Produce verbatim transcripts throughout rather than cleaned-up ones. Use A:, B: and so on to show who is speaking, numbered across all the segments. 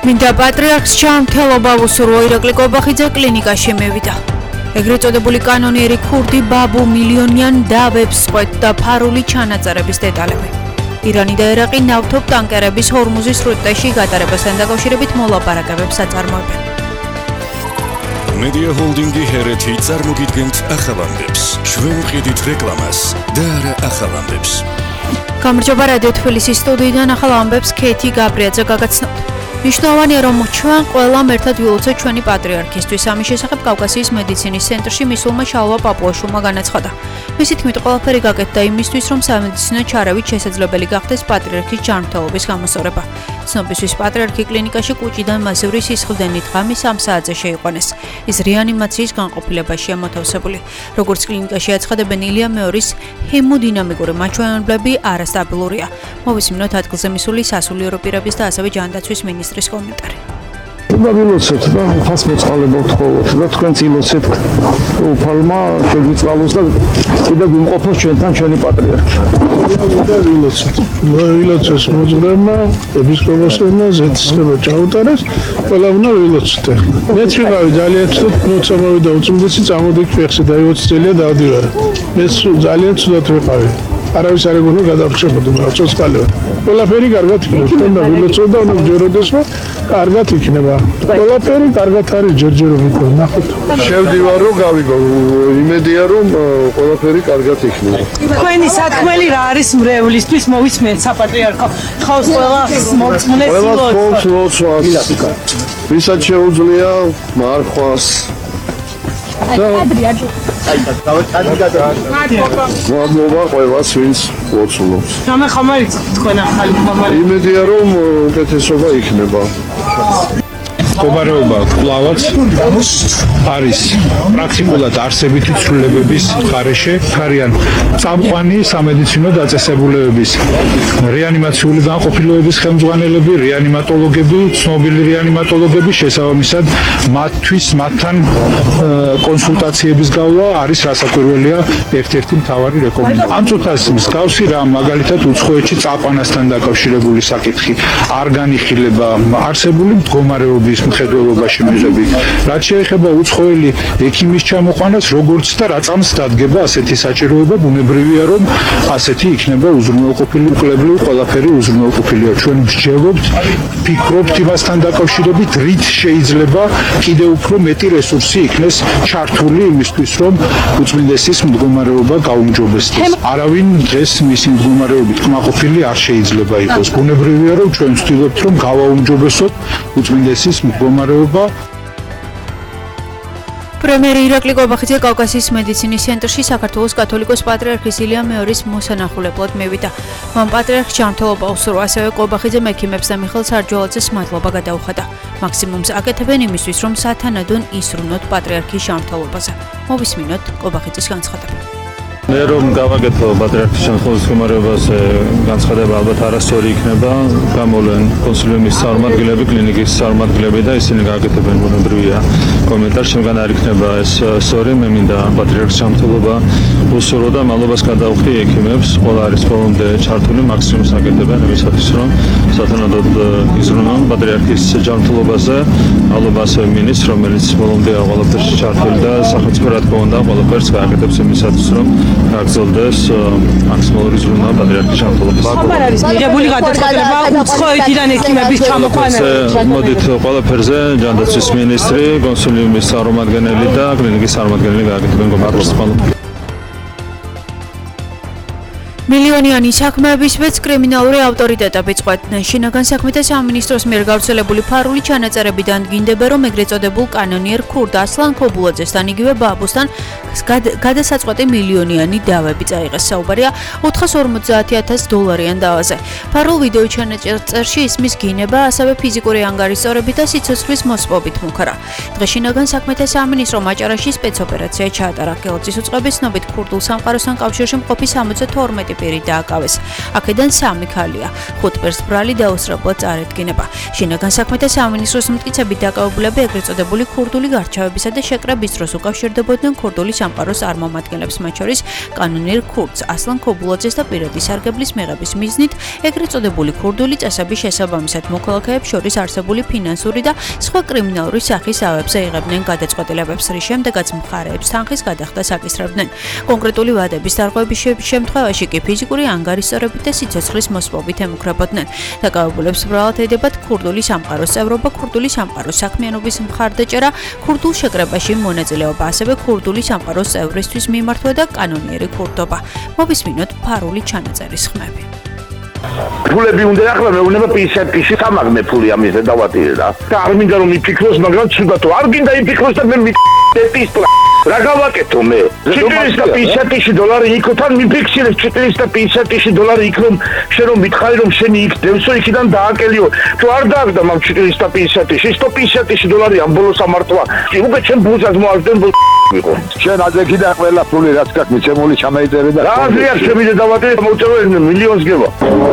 A: მინდა პატრიარქს ჩამთელობა უსურვო ირაკლი კობახიძე კლინიკაში მივიდა. ეგრეთ წოდებული კანონიერი ქურდი ბაბუ მილიონიან დავებს წყვეტდა ფარული ჩანაწერების დეტალები. ირანი და ერაყი ნავთობ ტანკერების ჰორმუზის სრუტეში გატარებასთან დაკავშირებით მოლაპარაკებებს აწარმოებენ.
B: Media Holding-ი ჰერეთი წარმოგიდგენთ ახალამდებს. ჩვენ ვყიდით რეკლამას და არა ახალამდებს.
A: გამარჯობა რადიო თბილისის სტუდიიდან ახალ ამბებს ქეთი გაბრიაძე გაგაცნობთ. მნიშვნელოვანია რომ ჩვენ ყველამ ერთად ვილოცოთ ჩვენი პატრიარქისთვის. ამის შესახებ კავკასიის მედიცინის ცენტრში მისულმა შალვა პაპუაშვილმა განაცხადა. მისი თქმით ყველაფერი გაკეთდა იმისთვის რომ სამედიცინო ჩარავით შესაძლებელი გახდეს პატრიარქის ჯანმრთელობის გამოსწორება. ცნობისთვის პატრიარქი კლინიკაში კუჭიდან მასიური სისხლდენით ღამის სამ საათზე შეიყვანეს. ის რეანიმაციის განყოფილებაშია მოთავსებული. როგორც კლინიკაში აცხადებენ, ილია მეორის ჰემოდინამიკური მაჩვენებლები არასტაბილურია. მოვისმინოთ ადგილზე მისული სასულიერო პირების და ასევე ჯანდაცვის მინისტრის კომენტარი.
C: უნდა ვილოცოთ და ხას მოწყალებოთ ხოლმე და თქვენც ილოცეთ უფალმა შეგვიწყალოს და კიდევ გვიმყოფოს ჩვენთან ჩვენი პატრიარქი.
D: უნდა ვილოცოთ. ვილოცოს მოძღვრებმა, ეპისკოპოსებმა, ზეთისება ჩაუტარეს, ყველა უნდა ვილოცოთ. მეც ვიყავი ძალიან ცუდად, როცა მოვიდა უწმიდესი წამოდი ფეხში და ოცი წელია დავდივარ. მეც ძალიან ცუდად ვიყავი. არავის არ ეგონა გადარჩებოდი, მაგრამ ცოცხალია. ყველაფერი კარგად იქნება. თქვენ და ვილოცოთ და უნდა ჯეროდეს, რომ კარგად იქნება. ყველაფერი კარგად არის ჯერჯერობით. ნახოთ.
E: შევდივარ რომ გავიგო, იმედია რომ ყველაფერი კარგად იქნება.
F: თქვენი სათქმელი რა არის მრევლისთვის მოვისმენთ საპატრიარქო. ხავს ყველა მოწმუნე
E: ყველა ხავს ლოცვას. ვისაც შეუძლია მარხვას. მადლობა ყველას ვინც ლოცულობს.
F: რამე ხამარიც თქვენ ახალი ხამარი.
E: იმედია რომ უკეთესობა იქნება.
D: მდგომარეობა კვლავაც არის პრაქტიკულად არსებითი ცვლილებების გარეშე, არიან წამყვანი სამედიცინო დაწესებულებების, რეანიმაციული განყოფილებების ხელმძღვანელები, რეანიმატოლოგები, ცნობილი რეანიმატოლოგები, შესაბამისად მათთვის მათთან კონსულტაციების გავლა არის რასაკვირველია ერთ-ერთი მთავარი რეკომენდაცია. ამ წუთას მსგავსი რა, მაგალითად უცხოეთში წაყვანასთან დაკავშირებული საკითხი არ განიხილება არსებული მდგომარეობის მხედველობაში მიღებით. რაც შეეხება უცხოელი ექიმის ჩამოყვანას, როგორც და რა წამს დადგება ასეთი საჭიროება, ბუნებრივია რომ ასეთი იქნება უზრუნველყოფილი, კვლევლივ ყველაფერი უზრუნველყოფილია. ჩვენ ვსჯელობთ, ფიქრობთ იმასთან დაკავშირებით, რით შეიძლება კიდევ უფრო მეტი რესურსი იქნეს ჩართული იმისთვის, რომ უწმინდესის მდგომარეობა გაუმჯობესდეს. არავინ დღეს მისი მდგომარეობით კმაყოფილი არ შეიძლება იყოს. ბუნებრივია რომ ჩვენ ვცდილობთ რომ გავაუმჯობესოთ უწმინდესის მდგომარეობა.
A: პრემიერი ირაკლი კობახიძე კავკასიის მედიცინის ცენტრში საქართველოს კათოლიკოს პატრიარქის ილია მეორის მოსანახულებლად მივიდა. მან პატრიარქს ჯანმრთელობა უსურვა, ასევე კობახიძემ ექიმებს და მიხეილ სარჯვალაძეს მადლობა გადაუხადა. მაქსიმუმს აკეთებენ იმისთვის, რომ სათანადონ ისრუნოთ პატრიარქის ჯანმრთელობაზე. მოვისმინოთ კობახიძის განცხადება.
G: მე რომ გავაკეთო პატრიარქის ჯანმრთელობის მდგომარეობაზე განცხადება ალბათ არასწორი იქნება, გამოვლენ კონსილიუმის წარმომადგენლები, კლინიკის წარმომადგენლები და ისინი გააკეთებენ ბუნებრივია კომენტარს. შემდგან არ იქნება ეს სწორი, მე მინდა პატრიარქის ჯანმრთელობა უსურვო და მადლობას გადავხდი ექიმებს, ყველა არის ბოლომდე ჩართული, მაქსიმუმს აკეთებენ იმისათვის, რომ სათანადოდ იზრუნონ პატრიარქის ჯანმრთელობაზე. მადლობა ასევე მინისტრს, რომელიც ბოლომდე ყველაფერში ჩართული და სახელმწიფო რა თქმა უნდა ყველაფერს გააკეთებს იმისათვის, რომ გაგრძელდეს მაქსიმალური ზრუნვა პატრიარქის ჯანმრთელობის.
F: ხომ არის მიღებული გადაწყვეტილება უცხოეთიდან ექიმების ჩამოყვანაზე?
G: მოდით ყველაფერზე ჯანდაცვის მინისტრი, კონსილიუმის წარმომადგენელი და კლინიკის წარმომადგენელი გააკეთებენ კომენტარს.
A: მილიონიანი საქმეების მეც კრიმინალური ავტორიტეტები წყვეტდნენ. შინაგან საქმეთა სამინისტროს მიერ გავრცელებული ფარული ჩანაწერებიდან დგინდება, რომ ეგრეთ წოდებულ კანონიერ ქურდ ასლან ქობულაძესთან იგივე ბაბუსთან გადასაწყვეტი მილიონიანი დავები წაიღეს. საუბარია ოთხას ორმოცდაათი ათას დოლარიან დავაზე. ფარულ ვიდეო ჩანაწერში ისმის გინება, ასევე ფიზიკური ანგარიშწორებით და სიცოცხლის მოსპობით მუქარა. დღეს შინაგან საქმეთა სამინისტრომ აჭარაში სპეცოპერაცია ჩაატარა. გელოცის უწყების ცნობით ქურდულ სამყაროსთან კავშირში მყოფი სამოცდათორმეტი ათი პირი დააკავეს. აქედან სამი ქალია. ხუთ პირს ბრალი დაუსწრებლად წარედგინება. შინაგან საქმეთა სამინისტროს მტკიცებით დაკავებულები ეგრეთ წოდებული ქურდული გარჩევებისა და შეკრების დროს უკავშირდებოდნენ ქურდული სამყაროს წარმომადგენლებს, მათ შორის კანონიერ ქურდს ასლან ქობულაძეს და პირადი სარგებლის მიღების მიზნით ეგრეთ წოდებული ქურდული წესების შესაბამისად მოქალაქეებს შორის არსებული ფინანსური და სხვა კრიმინალური სახის ავებზე იღებდნენ გადაწყვეტილებებს, რის შემდეგაც მხარეებს თანხის გადახდას აკისრებდნენ. კონკრეტული ვადების დარღვევის შემთხვევაში კი ფიზიკური ანგარიშსწორებით და სიცოცხლის მოსპობით ემუქრებოდნენ. დაკავებულებს ბრალად ედებათ ქურდული სამყაროს წევრობა, ქურდული სამყაროს საქმიანობის მხარდაჭერა, ქურდულ შეკრებაში მონაწილეობა, ასევე ქურდული სამყაროს წევრისთვის მიმართვა და კანონიერი ქურდობა. მოვისმინოთ ფარული ჩანაწერის ხმები.
H: ფულები უნდა ახლა მეუბნება პისატიში სამაგმე ფული ამის დავატირე რა. და არ მინდა რომ იფიქროს, მაგრამ ცუდათო არ გინდა იფიქროს და მე მიტეტის რა გავაკეთო მე? четыреста пятьдесят тысяч დოლარი იქთან მიფიქსირეს четыреста пятьдесят тысяч დოლარი იქ რომ შენ რომ მითხარი რომ შენი იქ დევსო იქიდან დააკელიო. თუ არ დააგდა მაგ четыреста пятьдесят тысяч, сто пятьдесят тысяч დოლარი ამ ბოლოს ამართვა. უკვე ჩემ ბუზას მოაძდენ ბოლოს.
E: შენ აძეკიდა ყველა ფული რაც გაქვს მიცემული ჩამეიწერე და
H: რა ზია შემიძლია დავატირე მოუწევე მილიონს გება.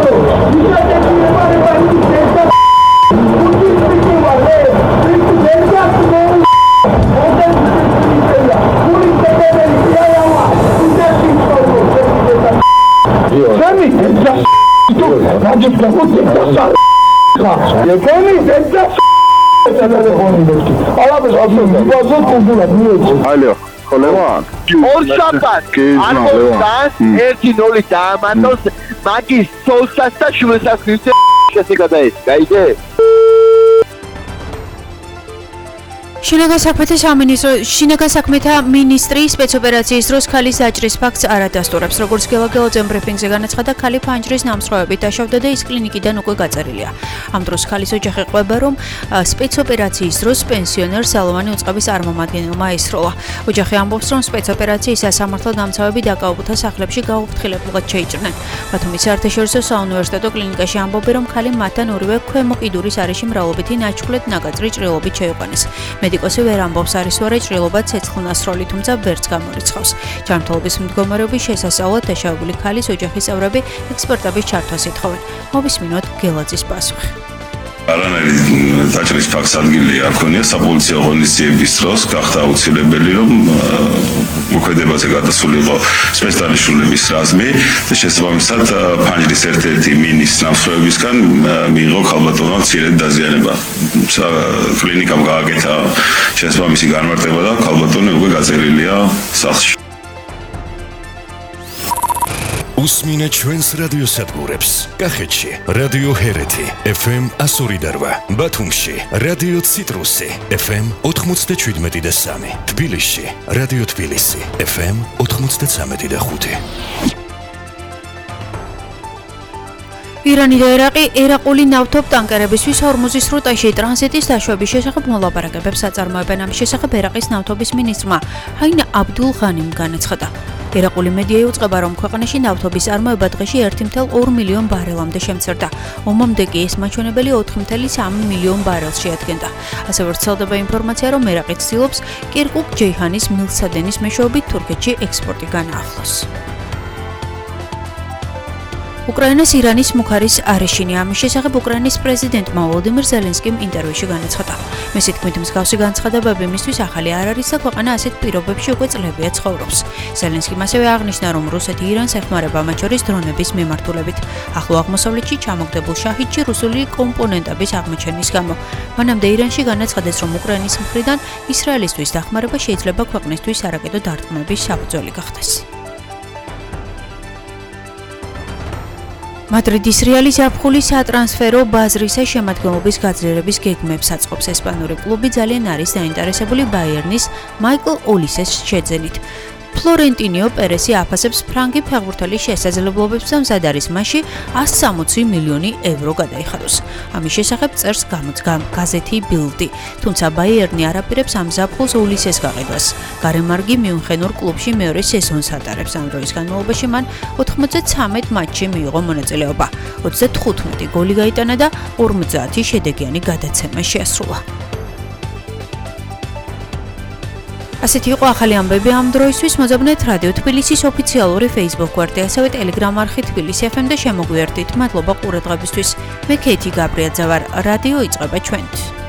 E: ალო ხოლევან
I: ორ შაბათს არ მოსდას ერთი ნული დაამატოს მაგის სოლსას და შულესას ხირცე შესეკადაეს გაიგე
A: შინაგან საქმეთა სამინისტრო შინაგან საქმეთა მინისტრი სპეცოპერაციის დროს ქალის დაჭრის ფაქტს არ ადასტურებს. როგორც გელაგელაძემ ბრიფინგზე განაცხადა, ქალი ფანჯრის ნამსხვრევებით დაშავდა და ის კლინიკიდან უკვე გაწერილია. ამ დროს ქალის ოჯახი ყვება, რომ სპეცოპერაციის დროს პენსიონერ სალოვანი უწყების წარმომადგენელმა ესროლა. ოჯახი ამბობს, რომ სპეცოპერაციის სასამართლო დამცავები დაკავებულთა სახლებში გაუფრთხილებულად შეიჭრნენ. ბათუმის საერთაშორისო საუნივერსიტეტო კლინიკაში ამბობენ, რომ ქალი მათთან ორივე ქვემო კიდურის არეში მრავლობითი ნაჩქვლეთ ნაკაწრი ჭრილობით შეიყვანეს. მედიკოსი ვერ ამბობს არის თუ არა ჭრილობა ცეცხლნასროლი, თუმცა ვერც გამორიცხავს. ჯანმრთელობის მდგომარეობის შესასწავლად დაშავებული ქალის ოჯახის წევრები ექსპერტების ჩართვას ეთხოვენ. მოვისმინოთ გელაძის პასუხი.
J: არანაირი დაჭრის ფაქტს ადგილი არ ქონია საპოლიციო ღონისძიების დროს გახდა აუცილებელი რომ მოქმედებაზე გადასულიყო სპეცდანიშნულების რაზმი და შესაბამისად ფანჯრის ერთ-ერთი მინის ნამსხვრევებისგან მიიღო ქალბატონმა მცირედ დაზიანება. კლინიკამ გააკეთა შესაბამისი განმარტება და ქალბატონი უკვე გაწერილია სახლში.
B: უსმინე ჩვენს რადიოსადგურებს. კახეთში რადიო ჰერეთი ეფ ემ ასორი და რვა, ბათუმში რადიო ციტრუსი ეფ ემ ოთხმოცდაშვიდმეტი და სამი, თბილისში რადიო თბილისი ეფ ემ ოთხმოცდაცამეტი და ხუთი. ირანი და ერაყი ერაყული ნავთობ-ტანკერებისთვის ჰორმუზის სრუტაში ტრანზიტის დაშვების შესახებ მოლაპარაკებებს აწარმოებენ. ამის შესახებ ერაყის ნავთობის მინისტრმა ჰაინ აბდულ ღანიმ განაცხადა. ერაყული მედია იუწყება, რომ ქვეყანაში ნავთობის წარმოება დღეში ერთი წუთი ორ მილიონ ბარელამდე შემცირდა. ომამდე კი ეს მაჩვენებელი ოთხი წუთი სამი მილიონ ბარელს შეადგენდა. ასევე ვრცელდება ინფორმაცია, რომ ერაყი ცდილობს კირკუკ-ჯეიჰანის მილსადენის მეშვეობით თურქეთში ექსპორტი განაახლოს. უკრაინას ირანის მუხარის არეშინი. ამის შესახებ უკრაინის პრეზიდენტმა ვოლოდიმირ ზელენსკიმ ინტერვიუში განაცხადა. მისი თქმით, მსგავსი განცხადებები მისთვის ახალი არ არის და ქვეყანა ასეთ პირობებში უკვე წლებია ცხოვრობს. ზელენსკიმ ასევე აღნიშნა, რომ რუსეთი ირანს ეხმარება, მათ შორის დრონების მიმართულებით. ახლო აღმოსავლეთში ჩამოგდებულ შაჰიდში რუსული კომპონენტების აღმოჩენის გამო. მანამდე ირანში განაცხადეს, რომ უკრაინის მხრიდან ისრაელისთვის დახმარება შეიძლება ქვეყნისთვის არაკეტო დარტყმების საფუძველი გახდეს. მადრიდის რეალის აფხულის სატრანსფერო ბაზრისა შემადგენლობის გაძლიერების გეგმებს აწყობს. ესპანური კლუბი ძალიან არის დაინტერესებული ბაიერნის მაიკლ ოლისეს შეძენით. ფლორენტინიო პერესი აფასებს ფრანგი ფეხბურთელის შესაძლებლობებს და მზად არის მასში ასი სამოცი მილიონი ევრო გადაიხადოს. ამის შესახებ წერს გაზეთი ბილდი. თუმცა ბაიერნი არაპირებს ამ ზაფხულს ოლისეს გაყიდვას. გარემარგი მიუნხენურ კლუბში მეორე სეზონს ატარებს. ამ დროის განმავლობაში მან ოთხმოცდათრამეტ მატჩში მიიღო მონაწილეობა. ოცდათხუთმეტი გოლი გაიტანა და ორმოცდაათი შედეგიანი გადაცემა შეასრულა.
A: ასეთი იყო ახალი ამბები ამ დროისთვის. მოძებნეთ რადიო თბილისის ოფიციალური Facebook გვერდი, ასევე Telegram არხი თბილისი ეფ ემ და შემოგვიერთდით. მადლობა ყურადღებისთვის. მე ქეითი გაბრიაძე ვარ. რადიო იწყება ჩვენთვის.